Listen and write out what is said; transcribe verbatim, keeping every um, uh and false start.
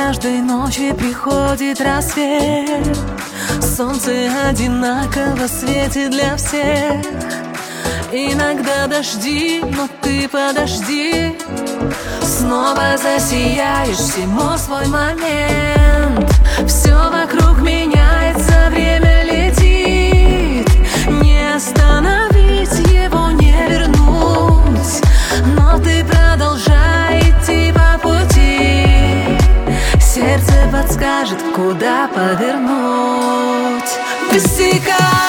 каждой ночи приходит рассвет. Солнце одинаково светит для всех. Иногда дожди, но ты подожди. Снова засияешь, всему свой момент. Все вокруг меняется, время летит. Не остановить его, не вернуть. Но ты продолжай идти по пути. Сердце подскажет, куда повернуть. Высекай